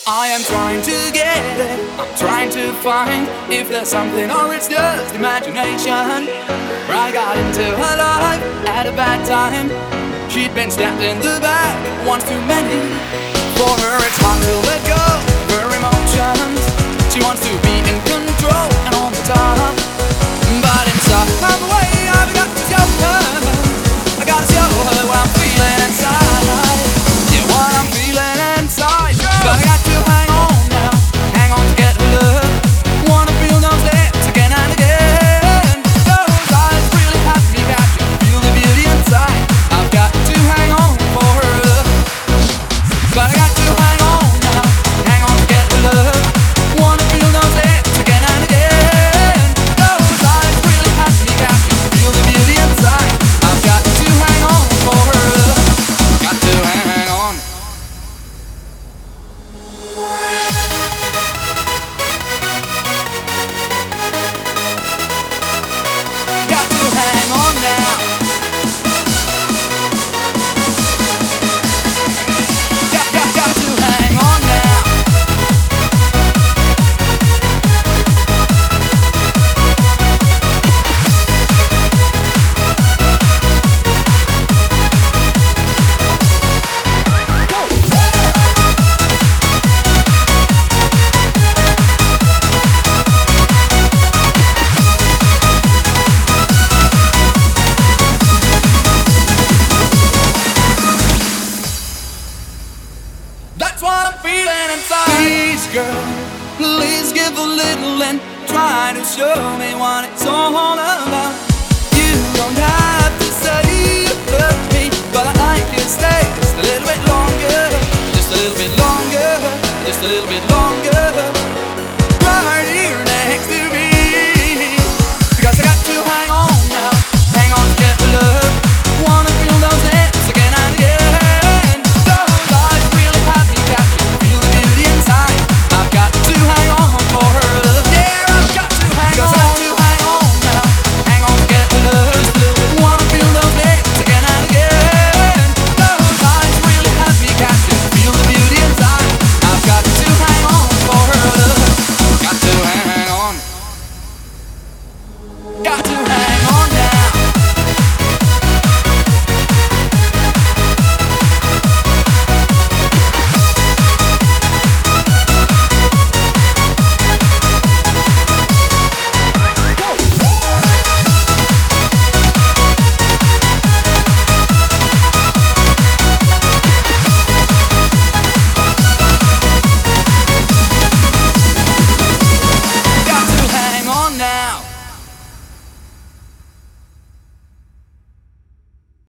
I am trying to get it, I'm trying to find if there's something or it's just imagination. I got into her life at a bad time. She'd been stabbed in the back once too many. For her it's hard to let go of her emotions. She wants to be in control and on the top. But in some way I've got to show her, I gotta show her what I'm feeling inside. Yeah, what I'm feeling inside. But I got to hang on now, hang on to get her love. Wanna feel those lips again and again. Those eyes really have me captured, feel the beauty inside. I've got to hang on for her love. But I got to hang on now, hang on to get her love. Wanna feel those lips again and again. Those eyes really have me captured, feel the beauty inside. I've got to hang on for her love. Got to hang on. Got to hang on now. Got to hang on now. That's what I'm feeling inside. Please, girl, please give a little and try to show me what it's all about. You don't have to say you love me, but I'd like you to stay just a little bit longer, just a little bit longer, just a little bit longer. Right